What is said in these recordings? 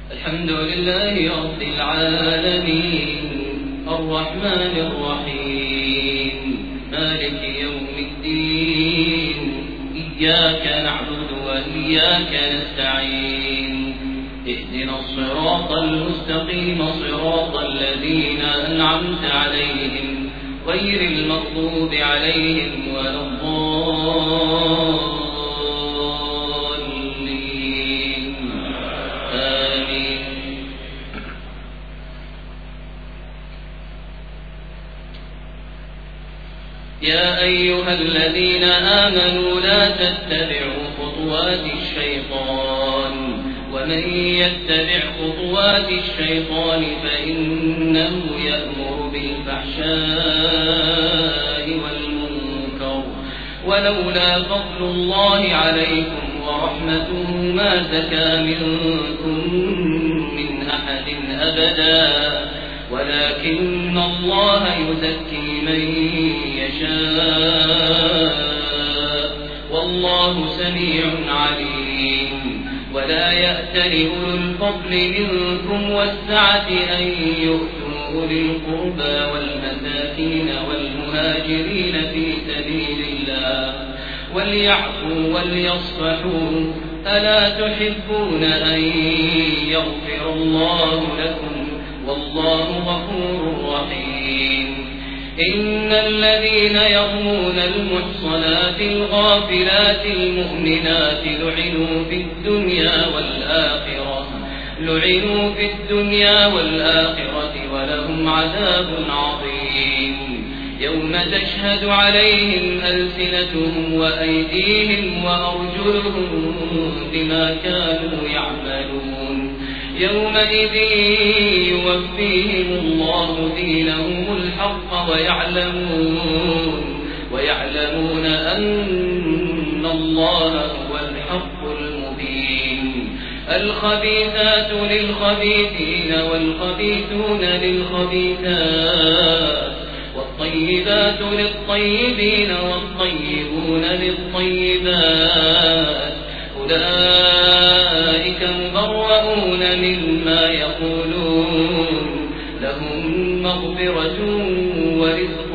الحمد لله رب العالمين الرحمن الرحيم مالك يوم الدين إياك نعبد وإياك نستعين اهدنا الصراط المستقيم صراط الذين أنعمت عليهم غير المغضوب عليهم ولا الضالين آمين. يا أيها الذين آمنوا لا تتبعوا خطوات الشيطان ومن يتبع خطوات الشيطان فإنه يأمر بالفحشاء والمنكر ولولا فضل الله عليكم ورحمته ما زكى منكم من أحد أبدا ولكن الله يزكي من يشاء والله سميع عليم. ولا يأتل أولو الفضل منكم والسعة أن يؤتوا أولي القربى والمساكين والمهاجرين في سبيل الله وليعفوا وليصفحوا ألا تحبون أن يغفر الله لكم والله غفور رحيم. إن الذين يرمون المحصنات الغافلات المؤمنات لعنوا في الدنيا والآخرة ولهم عذاب عظيم. يوم تشهد عليهم ألسنتهم وأيديهم وأرجلهم بما كانوا يعملون يومئذ يوفيهم الله دينهم الحق ويعلمون أن الله هو الحق المبين. الخبيثات للخبيثين والخبيثون للخبيثات والطيبات للطيبين والطيبون للطيبات أولئك مبرؤون مما يقولون لهم مغفرة ورزق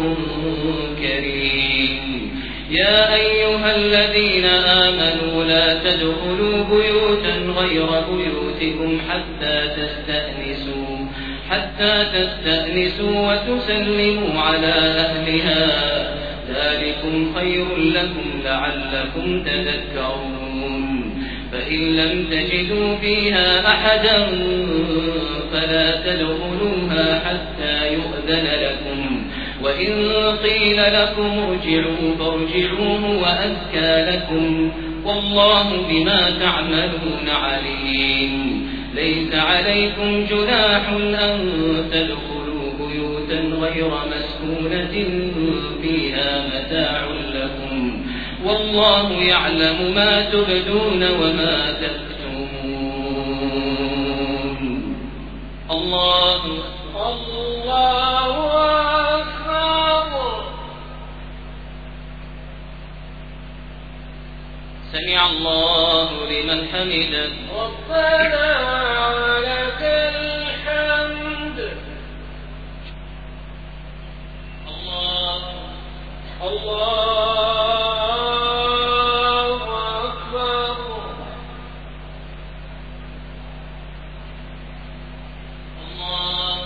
كريم. يا أيها الذين آمنوا لا تدخلوا بيوتا غير بيوتكم حتى تستأنسوا وتسلموا على أهلها ذلكم خير لكم لعلكم تذكرون. فإن لم تجدوا فيها أحدا فلا تدخلوها حتى يؤذن لكم وإن قيل لكم ارجعوا فارجعوا هو أزكى لكم والله بما تعملون عليم. ليس عليكم جناح أن تدخلوا بيوتا غير مسكونة فيها متاع لكم والله يعلم ما تبدون وما تكتمون. الله أكبر. سمع الله لمن حمده ربنا ولك الحمد. الله أكبر. الله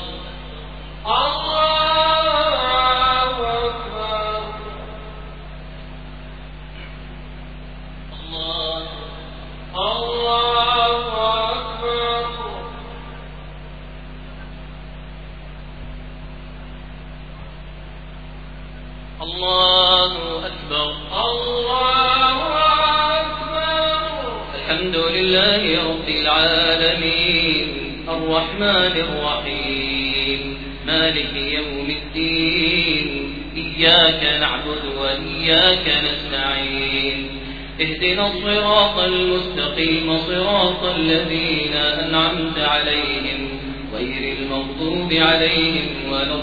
أكبر. الله أكبر. الحمد لله رب العالمين الرحمن الرحيم مالك يوم الدين إياك نعبد وإياك نستعين اهدنا الصراط المستقيم صراط الذين أنعمت عليهم غير المغضوب عليهم ولا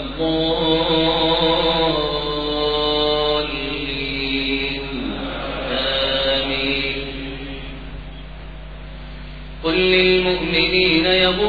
الضالين آمين. قل للمؤمنين يغضوا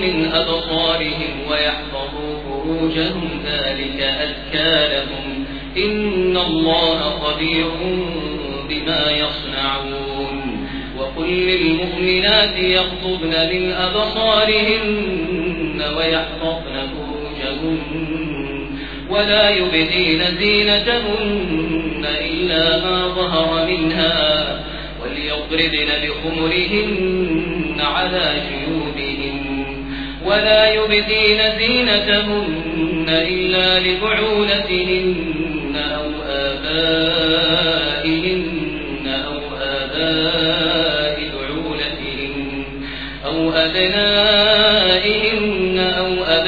من أبصارهم ويحفظوا فروجهم ذلك أزكى لهم إن الله خبير بما يصنعون وقل للمؤمنات يغضضن من أبصارهن ويحفظن فروجهن ولا يبدين زينتهن إلا ما ظهر منها وليضربن بخمرهن على جيوبهن ولا يبدين زينتهن إلا لبعولتهن أو آبائهن أو آباء بعولتهن أو أبنائهن أو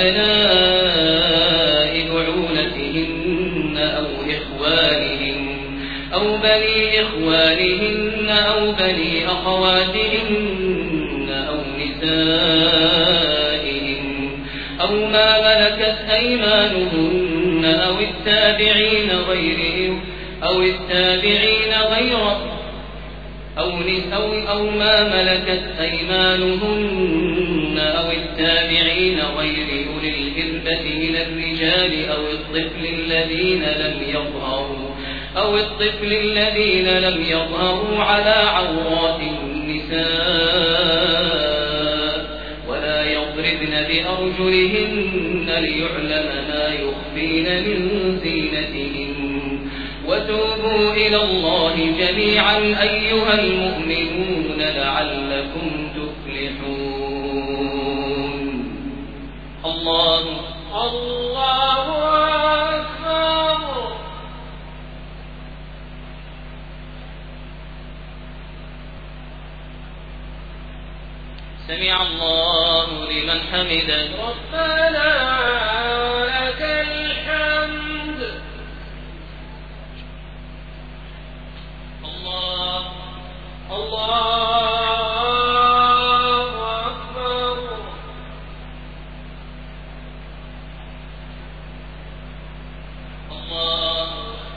أبناء بعولتهن أو إخوانهن أو بني إخوانهن أو بني أخواتهن أو نسائهن أو ما ملكت أيمانهن أو ما ملكت أيمانهن أو التابعين غير أولي الإربة من الرجال أو الطفل الذين لم يظهروا على عورات النساء ولا يضربن بأرجلهن ليعلم ما يخفين من زينتهن وتوبوا إلى الله جميعا أيها المؤمنون لعلكم تفلحون. الله أكبر. سمع الله لمن حمده ربنا لك الحمد. الله أكبر. الله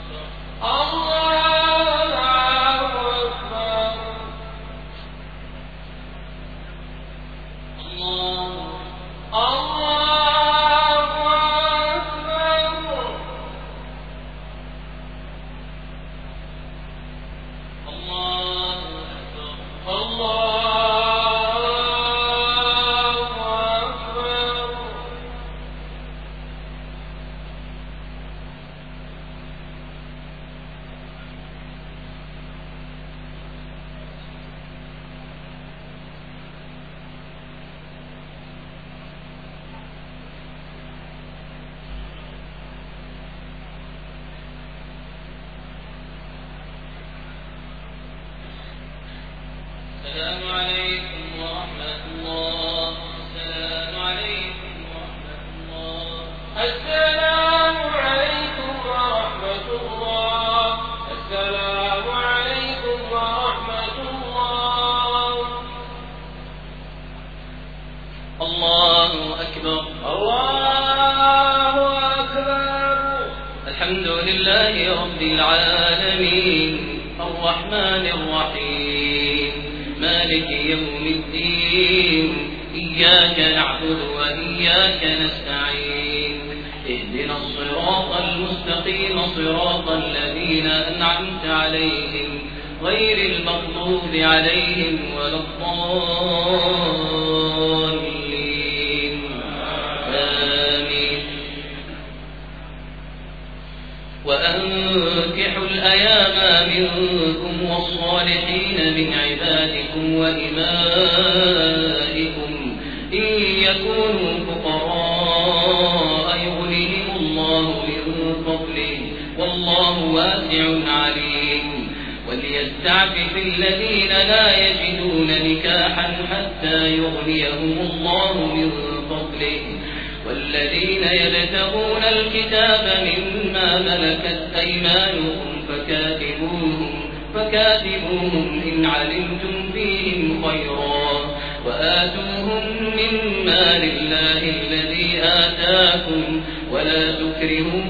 السلام عليكم ورحمة الله. السلام عليكم ورحمة الله. السلام عليكم ورحمة الله. السلام عليكم ورحمة الله. الله أكبر. الله أكبر. الحمد لله رب العالمين الرحمن الرحيم مالك يوم الدين إياك نعبد وإياك نستعين اهدنا الصراط المستقيم صراط الذين أنعمت عليهم غير المغضوب عليهم ولا الضالين آمين. وأنكحوا الأيام منكم والصالحين من عبادكم وإمائكم إن يكونوا فقراء يغنيهم الله من فضله والله واسع عليم. وليستعفف الذين لا يجدون نكاحا حتى يغنيهم الله من فضله والذين يبتغون الكتاب مما ملكت أيمانهم فكاتبوهم إن علمتم فيهم خيرا وآتوهم مما لله الذي آتاكم ولا تكرهوا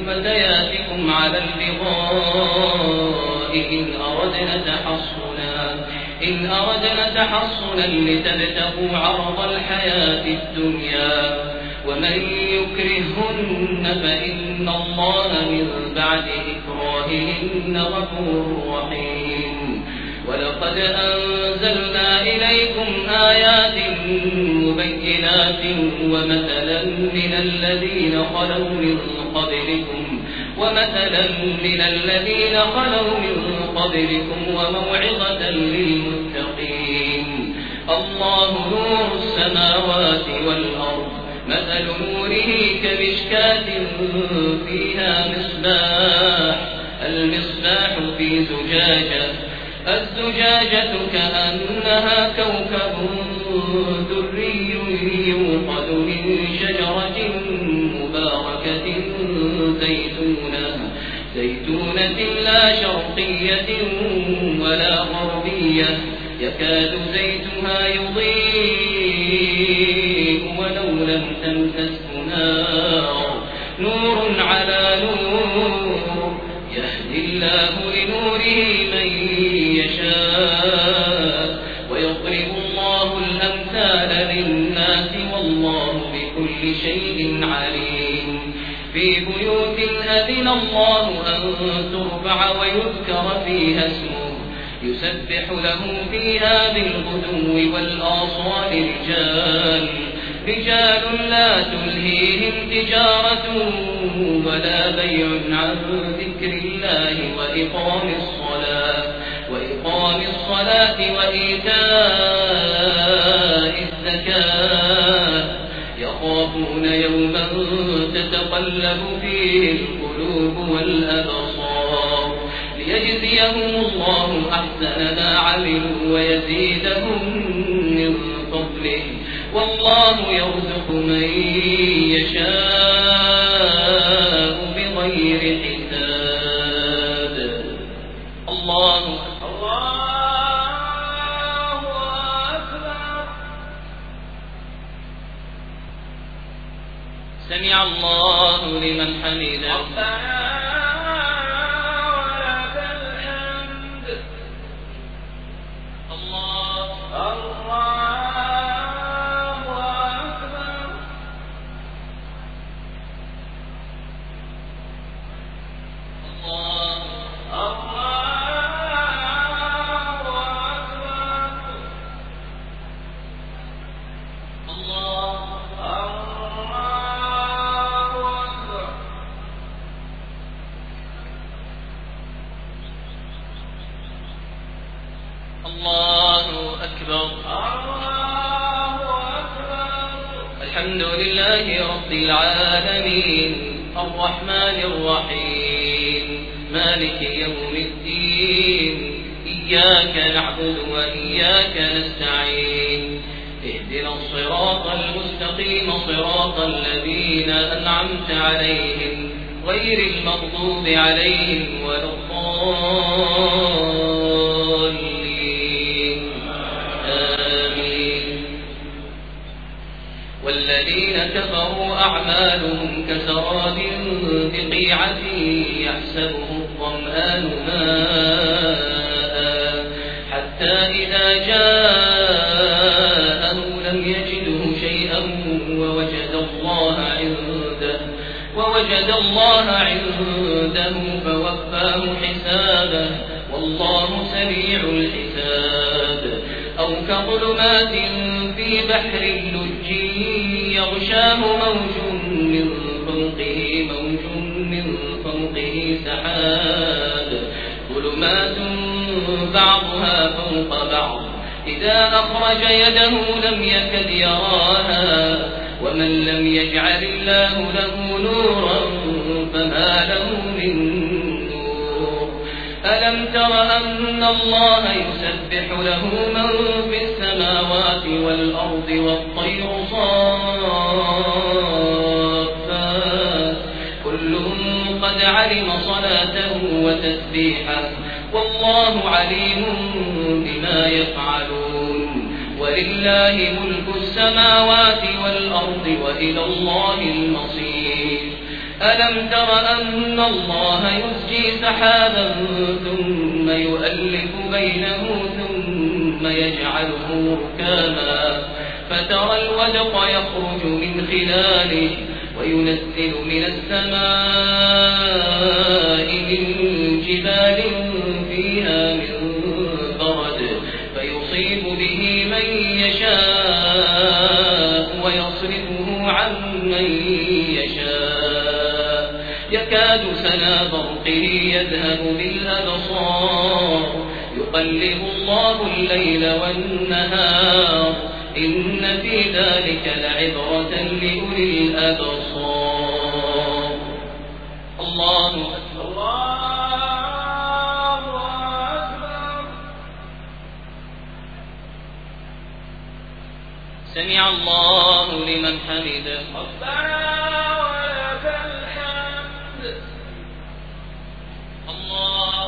فتياتكم على البغاء إن إن أردنا تحصنا لتبتغوا عرض الحياة الدنيا ومن يكرهن فإن الله من بعد إكراههن غفور رحيم ولقد أنزلنا إليكم آيات مبينات ومثلا من الذين خلوا من قبلكم وموعظة للمتقين الله نور السماوات والأرض مثل نوره كمشكاة فيها المصباح في زجاجة الزجاجة كأنها كوكب دري يوقد من شجرة مباركة زيتونة لا شرقية ولا غربية يكاد زيتها يضيء ولو لم تمسسه نور على نور يهدي الله لنوره من يشاء ويضرب الله الأمثال للناس والله بكل شيء عليم في بيوت أذن الله أن ترفع ويذكر فيها اسمه يسبح له فيها بالغدو والآصال رجال لا تلهيهم تجارة ولا بيع عن ذكر الله وإقام الصلاة وإيتاء الزكاة يخافون يوما تتقلب فيه القلوب والأبصار ليجزيهم الله أحسن ما عملوا ويزيدهم من فضله والله يرزق من يشاء بغير حساب الله أكبر سمع الله لمن حمده الحمد لله رب العالمين الرحمن الرحيم مالك يوم الدين إياك نعبد وإياك نستعين اهدنا الصراط المستقيم صراط الذين أنعمت عليهم غير المغضوب عليهم ولا الضالين آمين والذين كفروا أعمالهم كسراب بقيعة يحسبه الظمآن ماء حتى إذا جاءه لم يجده شيئا ووجد الله عنده فوفاه حسابه والله سريع الحساب أو كظلمات في بحر اللج يغشاه موج من فوقه سحاب ظلمات بعضها فوق بعض إذا أخرج يده لم يكد يراها ومن لم يجعل الله له نورا فما له من نور ألم تر أن الله يسبح له من في السماوات والأرض والطير صافات كل قد علم صلاته وتسبيحه والله عليم بما يفعلون ولله ملك السماوات والأرض وإلى الله المصير ألم تر أن الله يزجي سحابا ثم يؤلف بينه ثم يجعله ركاما فترى الودق يخرج من خلاله وينزل من السماء من جبال فيها من برد فيصيب به من يشاء ويصرفه عن من يشاء يكاد سنا برقه يذهب بالأبصار يقلب الله الليل والنهار إن في ذلك لعبرة لأولي الأبصار. الله أكبر. سمع الله لمن حمده. ربنا ولك الحمد. الله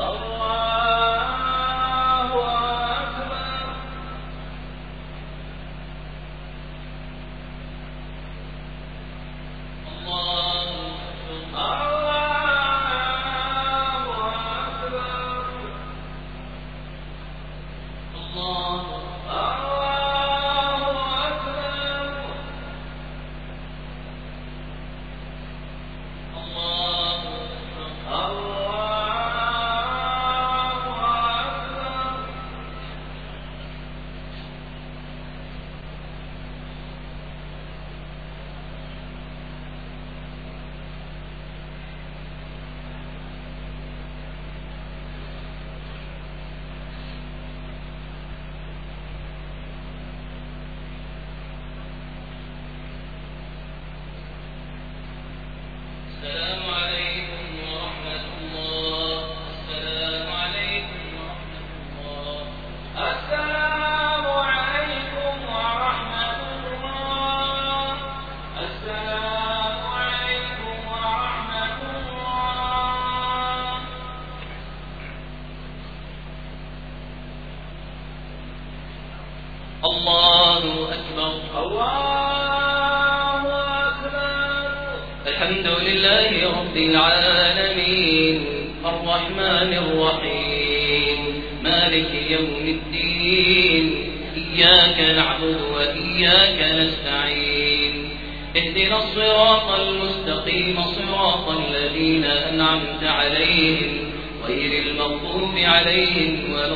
الحمد لله رب العالمين الرحمن الرحيم مالك يوم الدين إياك نعبد وإياك نستعين اهدنا الصراط المستقيم صراط الذين أنعمت عليهم غير المغضوب عليهم ولا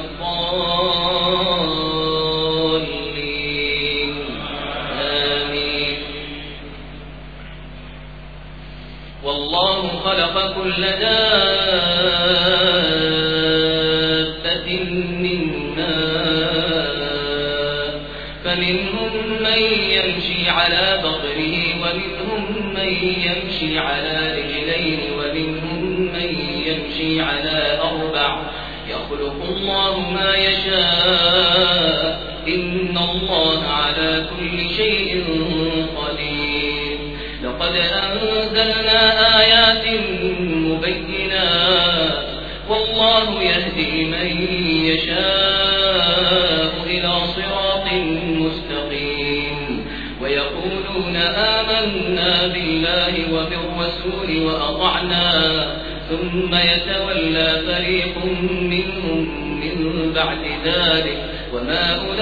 الضالين آمين. والله خلق كل دابة من ماء فمنهم من يمشي على بطنه ومنهم من يمشي على رجلين ومنهم من يمشي على أربع يخلق الله ما يشاء إن الله على كل شيء قدير. لقد أنزلنا آيات مبينات والله يهدي من يشاء إلى صراط مستقيم ويقولون آمنا بالله وبالرسول وأطعنا ثم يتولى فريق منهم من بعد ذلك وما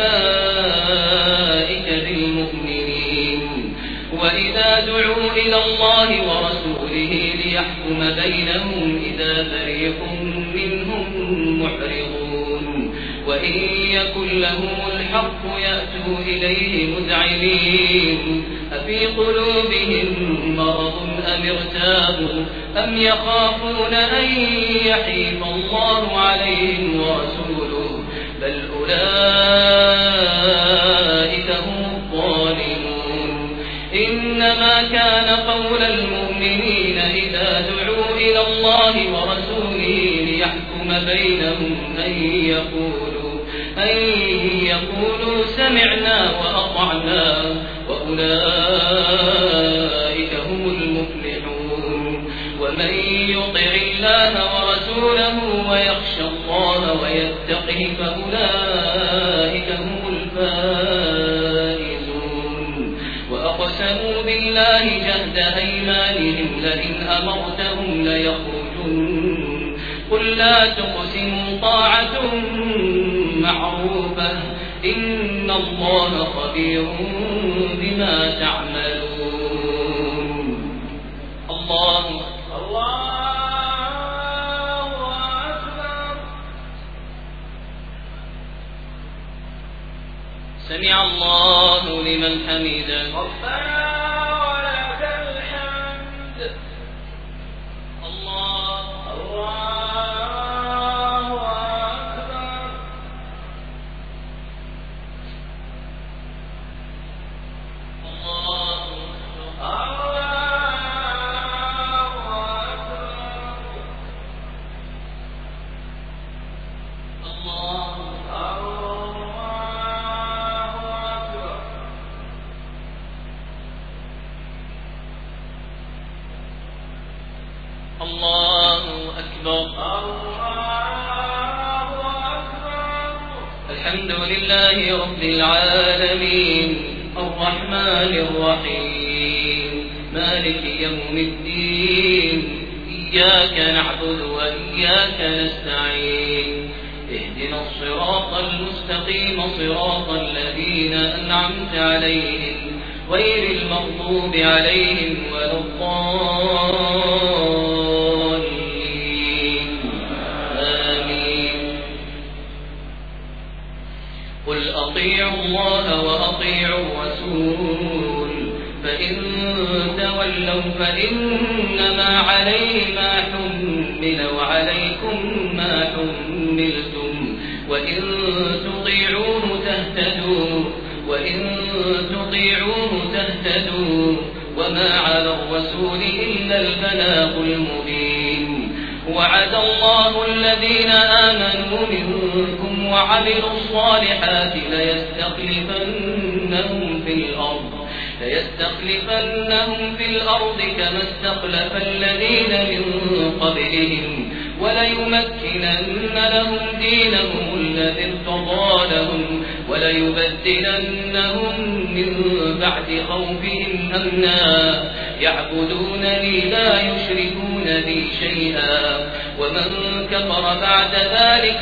أولئك بالمؤمنين. وإذا دعوا إلى الله ورسوله ليحكم بينهم إذا فريق منهم معرضون وإن يكن لهم الحق يأتوا إليه مذعنين أفي قلوبهم مرض أم ارتابوا أم يخافون أن يحيف الله عليهم ورسوله بل أولئك هم الظالمون. إنما كان قول المؤمنين إذا دعوا إلى الله ورسوله ليحكم بينهم أن يقولوا سمعنا وأطعنا وأولئك هم المفلحون. ومن يطع الله ورسوله ويخشى الله ويتقه فأولئك هم الفائزون. وأقسموا بالله جهد أيمانهم لئن أمرتهم ليخرجن قل لا تقسموا طاعة معروفة إن الله خبير بما تعملون. الله أكبر. سمع الله لمن حمده. ربنا ولك الحمد. الله أكبر. الله أكبر. الحمد لله رب العالمين الرحمن الرحيم مالك يوم الدين إياك نعبد وإياك نستعين اهدنا الصراط المستقيم صراط الذين أنعمت عليهم غير المغضوب عليهم ولا الضالين آمين. قل أطيعوا الله وأطيعوا الرسول فإن تولوا فإنما عليه ما حمل وعليكم ما حملتم وإن تطيعوه تهتدوا وما على الرسول إلا البلاغ المبين. وعد الله الذين آمنوا منكم وعملوا الصالحات ليستخلفنهم في الأرض كما استخلف الذين من قبلهم وليمكنن لهم دينهم الذي ارتضى لهم وليبدلنهم من بعد خوفهم أمنا يعبدونني لا يشركون بي شيئا ومن كفر بعد ذلك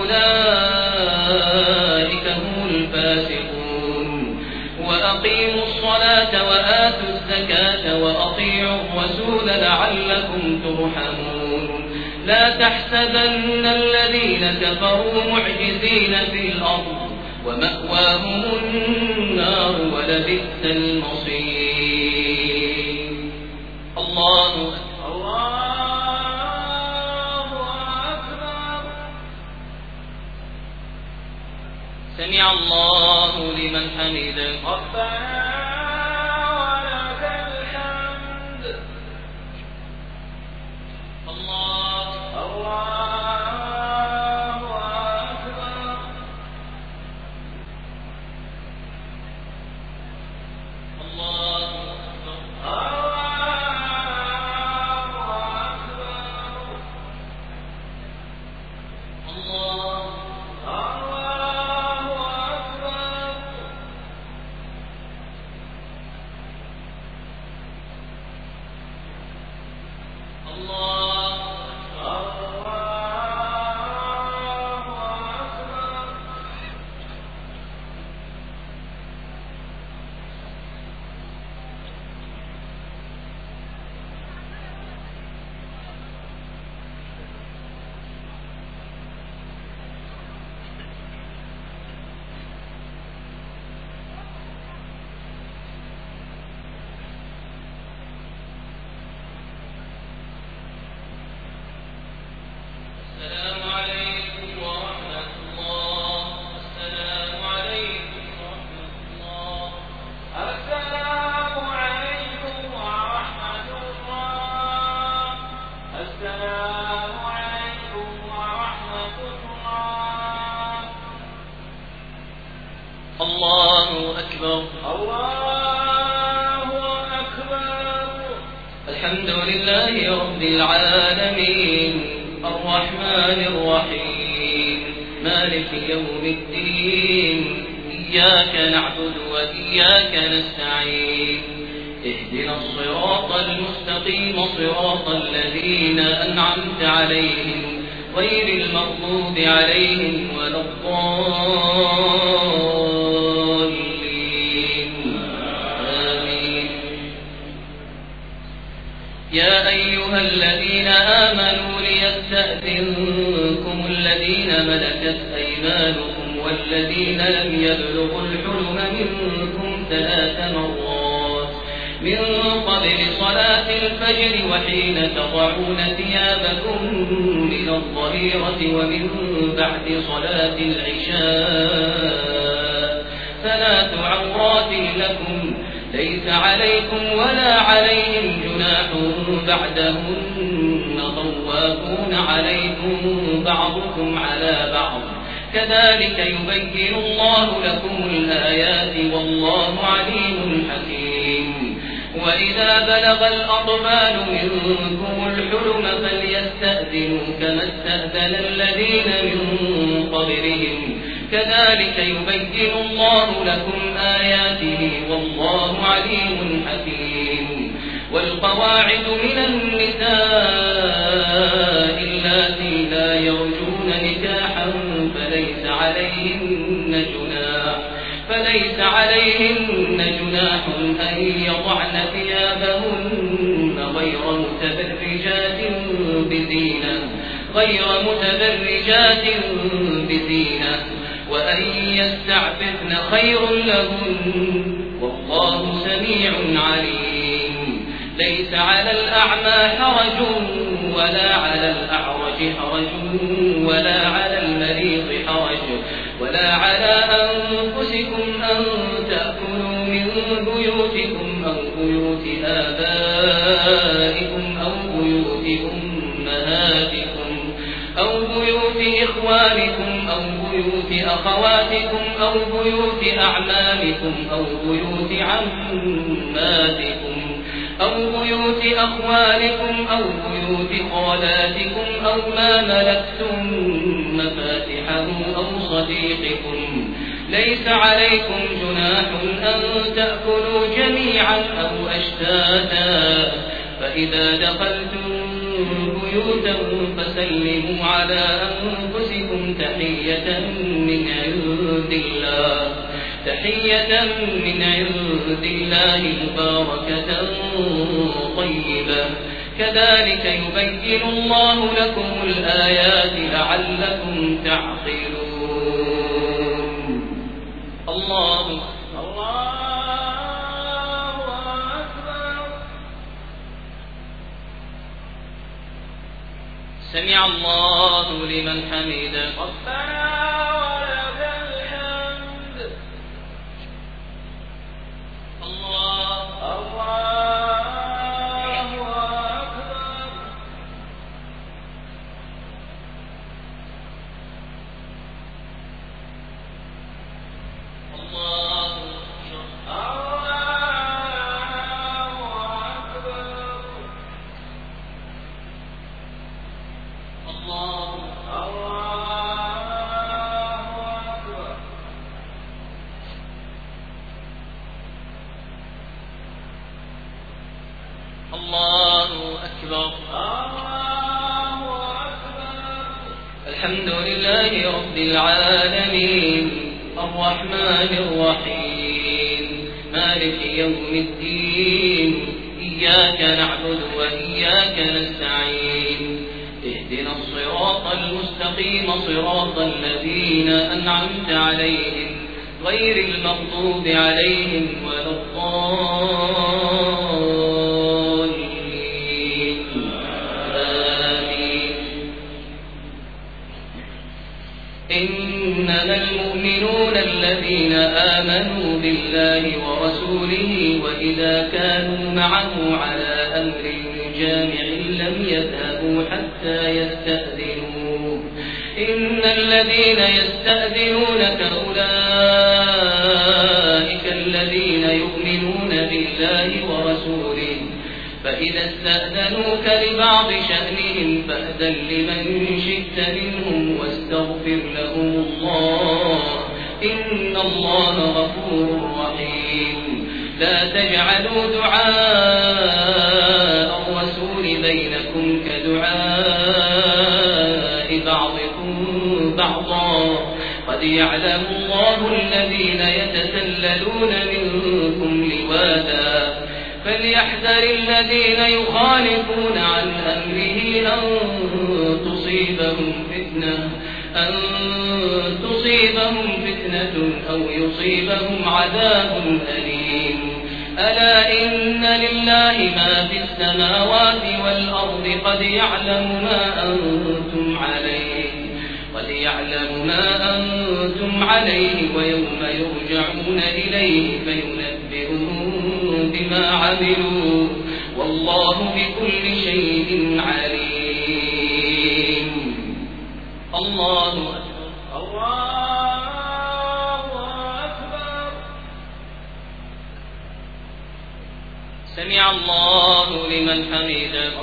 فأولئك هم الفاسقون. وأقيموا الصلاة وآتوا الزكاة وأطيعوا الرسول لعلكم ترحمون. لا تحسبن الذين كفروا معجزين في الأرض ومأواهم النار ولبئس المصير. الله أكبر. سمع الله لمن حمده. ربنا ولك الحمد. الله أكبر. الله الحمد لله رب العالمين الرحمن الرحيم مالك يوم الدين إياك نعبد وإياك نستعين اهدنا الصراط المستقيم صراط الذين أنعمت عليهم غير المغضوب عليهم ولا الضالين آمنوا ليستأذنكم الذين ملكت أيمانكم والذين لم يبلغوا الحلم منكم 3 مرات من قبل صلاة الفجر وحين تضعون ثيابكم من الظهيرة ومن بعد صلاة العشاء 3 عورات لكم ليس عليكم ولا عليهم جناح بعدهن طوافون عليكم بعضكم على بعض كذلك يبين الله لكم الآيات والله عليم حكيم وإذا بلغ الأطفال منكم الحلم فليستأذنوا كما استأذن الذين من قبلهم كذلك يبين الله لكم آياته والله عليم حكيم والقواعد من النساء اللاتي لا يرجون نكاحا فليس عليهن جناح أن يضعن ثيابهن غير متبرجات بزينة وأن يستعففن خير لهن والله سميع عليم ليس على الأعمى حرج ولا على الأعرج حرج ولا على المريض حرج ولا على أنفسكم أن تأكلوا من بيوتكم أو بيوت آبائكم أو بيوت أمهاتكم أو بيوت إخوانكم أو بيوت أخواتكم أو بيوت أعمامكم أو بيوت عماتكم أو بيوت أخوالكم أو بيوت خالاتكم أو ما ملكتم مفاتحه أو صديقكم ليس عليكم جناح أن تأكلوا جميعا أو أشتاتا فإذا دخلتم بيوتا فسلموا على أنفسكم تحية من عند الله مباركة طيبة كذلك يبين الله لكم الآيات لعلكم تعقلون الله أكبر سمع الله لمن حمده ربنا ولك الحمد الله الحمد لله رب العالمين الرحمن الرحيم مالك يوم الدين إياك نعبد وإياك نستعين اهدنا الصراط المستقيم صراط الذين أنعمت عليهم غير المغضوب عليهم ولا الضالين آمين إنما المؤمنون الذين آمنوا بالله ورسوله وإذا كانوا معه على أمر جامع لم يذهبوا حتى يستأذنوه إن الذين يستأذنونك أولئك الذين يؤمنون بالله ورسوله فإذا استأذنوك لبعض شأنهم فأذن لمن شئت منهم واستغفر لهم الله إن الله غفور رحيم لا تجعلوا دعاء الرسول بينكم كدعاء بعضكم بعضا قد يعلم الله الذين يتسللون منكم لواذا فليحذر الذين يخالفون عن أمره أن تصيبهم فتنة أو يصيبهم عذاب أليم ألا إن لله ما في السماوات والأرض قد يعلم ما أنتم عليه ويوم يرجعون إليه فينبئهم بما عملوا والله بكل شيء عليم. الله أكبر. سمع الله لمن حمده.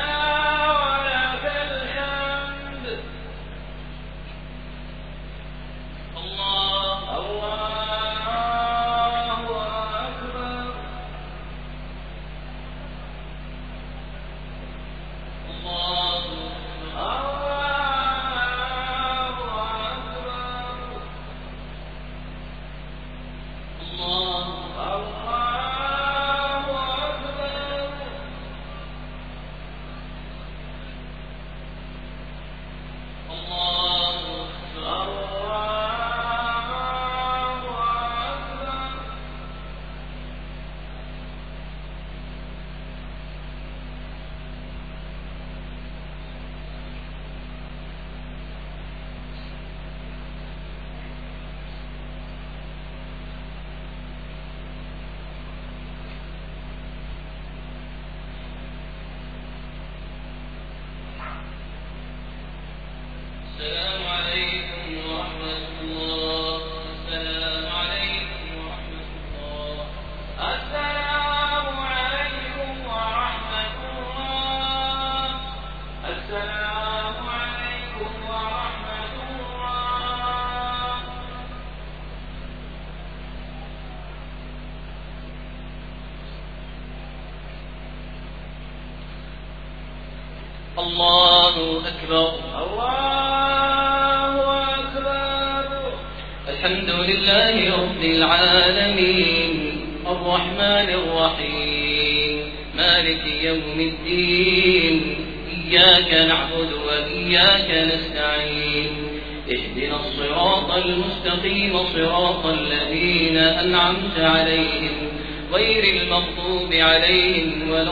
الله أكبر. الله أكبر. الحمد لله رب العالمين الرحمن الرحيم مالك يوم الدين إياك نعبد وإياك نستعين اهدنا الصراط المستقيم صراط الذين أنعمت عليهم غير المغضوب عليهم ولا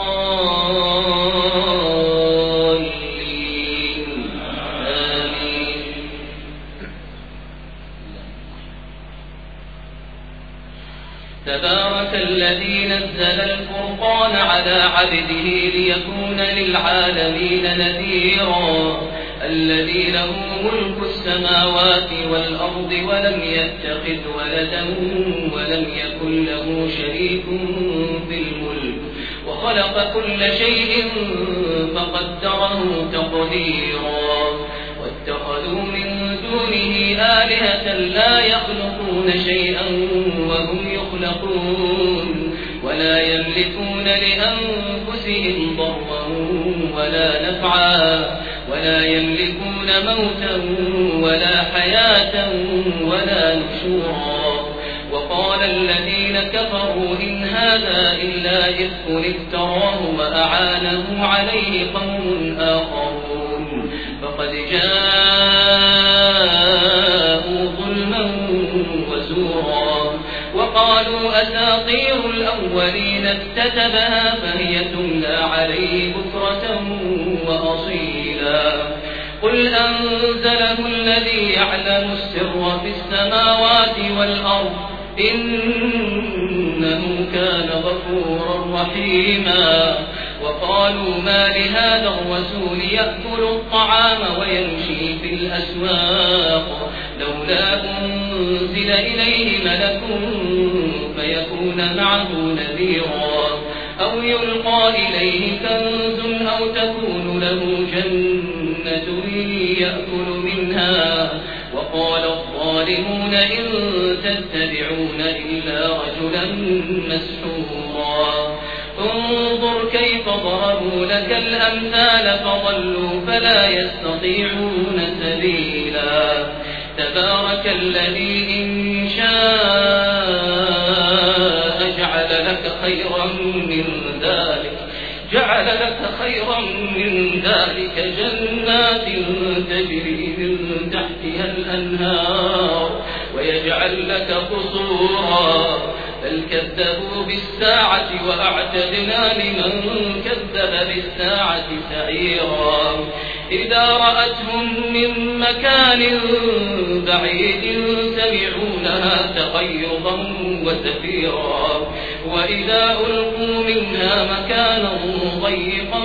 الضالين آمين. تبارك الذي نزل الفرقان على عبده ليكون للعالمين نذيرا الذي له ملك السماوات والأرض ولم يتخذ ولدا ولم يكن له شريك في الملك وخلق كل شيء فقدره تقديرا واتخذوا من دونه آلهة لا يخلقون شيئا وهم يخلقون ولا يملكون لأنفسهم ضرا ولا نفعا ولا يملكون موتا ولا حياة ولا نشورا. وقال الذين كفروا إن هذا إلا إفك افتراه وأعانه عليه قوم آخرون فقد جاءوا ظلما وزورا. وقالوا أساطير الأولين اكتتبها فهي تملى عليه بكرة وأصيلا. قل أنزله الذي يعلم السر في السماوات والأرض إنه كان غفورا رحيما. وقالوا ما لهذا الرسول يأكل الطعام ويمشي في الأسواق لولا أنزل إليه ملك فيكون معه نذيرا أو يلقى إليه كنز أو تكون له جنة يأكل منها. وقال الظالمون إن تتبعون إلا رجلا مسحورا. انظر كيف ضربوا لك الأمثال فضلوا فلا يستطيعون سبيلا. تبارك الذي إن شاء جعل لك خيرا من ذلك جعل لك خيرا من ذلك جنات تجري من تحتها الأنهار ويجعل لك قصورا بل كذبوا بالساعة وأعتدنا لمن كذب بالساعة سعيرا إذا رأتهم من مكان بعيد سمعوا لها تغيظا وزفيرا وإذا ألقوا منها مكانا ضيقا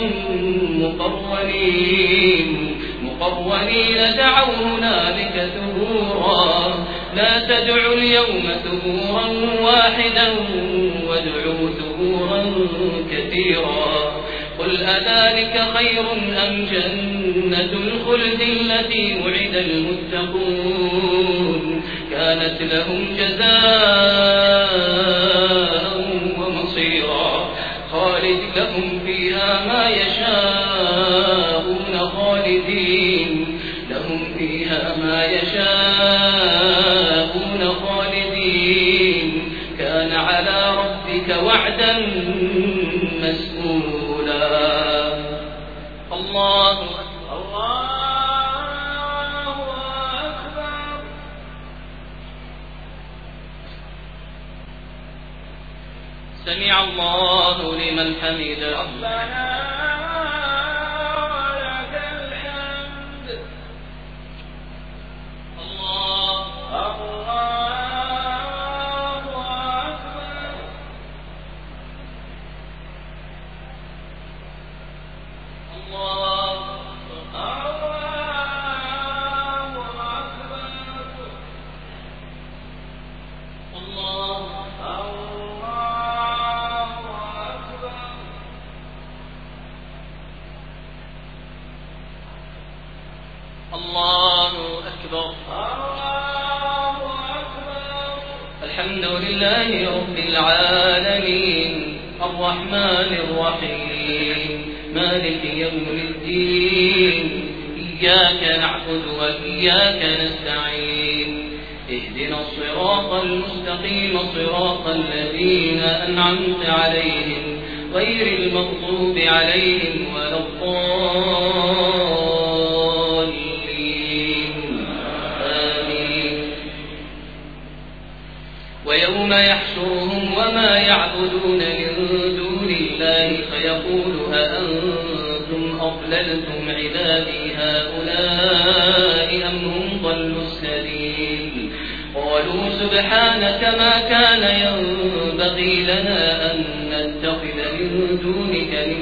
مقرنين دعوا هنالك ثبورا لا تدعوا اليوم ثبورا واحدا وادعوا ثبورا كثيرا قل أذلك خير أم جنة الخلد التي وعد المتقون كانت لهم جزاء ومصيرا خالد لهم فيها ما يشاءون خالدين لهم فيها ما يشاءون خالدين كان على ربك وعدا مسئولا الله أكبر سمع الله لمن حمده ربنا ولك الحمد الله أكبر الله أكبر الله أكبر الحمد لله رب العالمين الرحمن الرحيم مالك يوم الدين إياك نعبد وإياك نستعين اهدنا الصراط المستقيم صراط الذين أنعمت عليهم غير المغضوب عليهم ولا الضالين آمين ويوم يحشرهم وما يعبدون من دون الله فيقول أأنتم أضللتم عبادي هؤلاء أم هم ضلوا السبيل قالوا سبحانك ما كان ينبغي لنا أن نتخذ من دونك من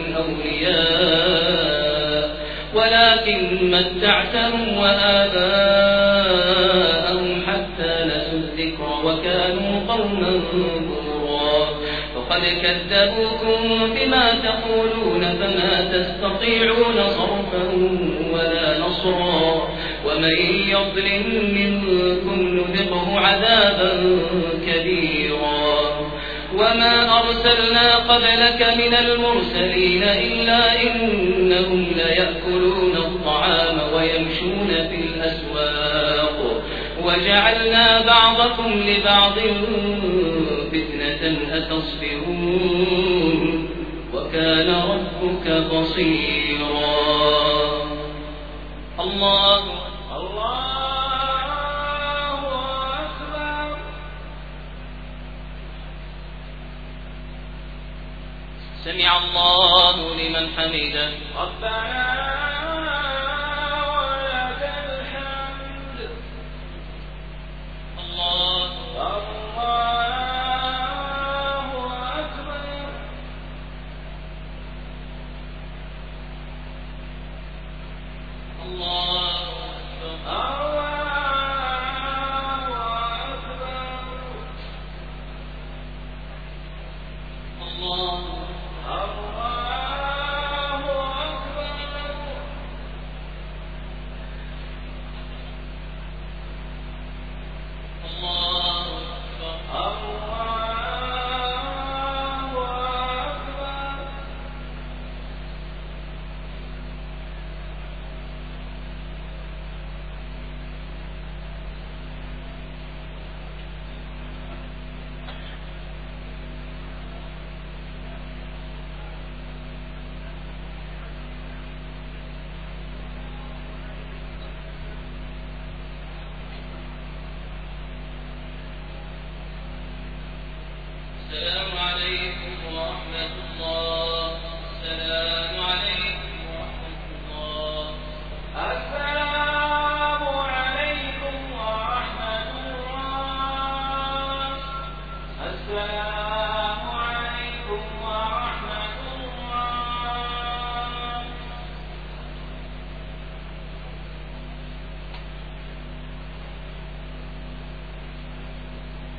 أولياء ولكن متعتهم وآباءهم حتى نسوا الذكر وكانوا قوما بورا فقد كذبوكم بما تقولون فما تستطيعون صرفا ولا نصرا ومن يظلم منكم نذقه عذابا كبيرا وما أرسلنا قبلك من المرسلين إلا إنهم ليأكلون الطعام ويمشون في الأسواق وجعلنا بعضكم لبعض فتنة أتصبرون وكان ربك بصيرا الله أكبر سمع الله لمن حمده ربنا ولك الحمد الله أكبر الله السلام عليكم ورحمة الله